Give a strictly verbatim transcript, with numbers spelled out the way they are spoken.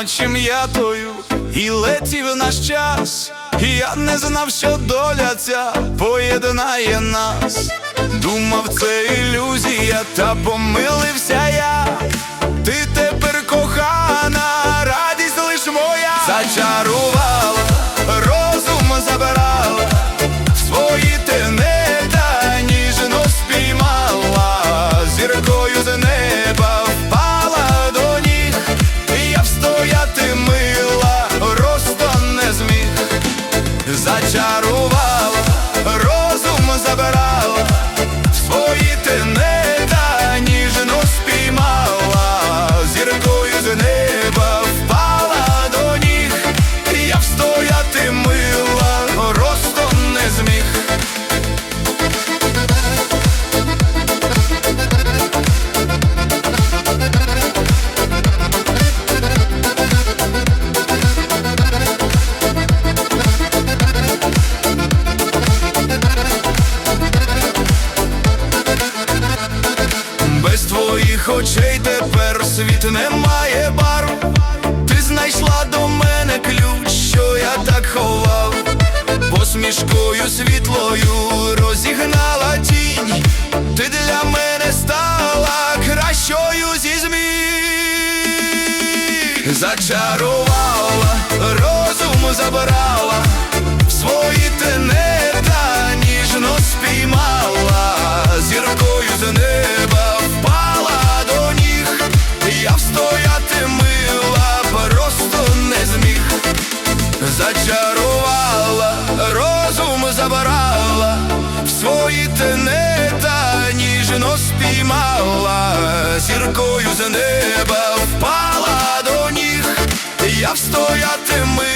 ночі м'ятою, і летів наш час. Я не знав, що доля ця поєднає нас. Думав, це ілюзія, та помилився я. Ти тепер кохана, радість лиш моя. Зачарувала, розум забирала, в свої тенета ніжно спіймала. Зіркою з неба впала до ніг, я встояти мила, просто не зміг. Зачарувала, розум забирала, в свої тенета ніжно спіймала. Зіркою з неба впала до ніг, я встояти мила, просто не зміг. Без твоїх очей тепер світ не має барв. Ти знайшла до мене ключ, що я так ховав. Посмішкою світлою розігнала тінь. Ти для мене стала кращою зі змін. Зачарувала, розум забрала, в свої тенета ніжно спіймала. Зіркою з неба впала до ніг, я встояти мила, просто не зміг. Зачарувала, розум забрала, в свої тенета ніжно спіймала. Зіркою з неба впала до ніг, я встояти мила.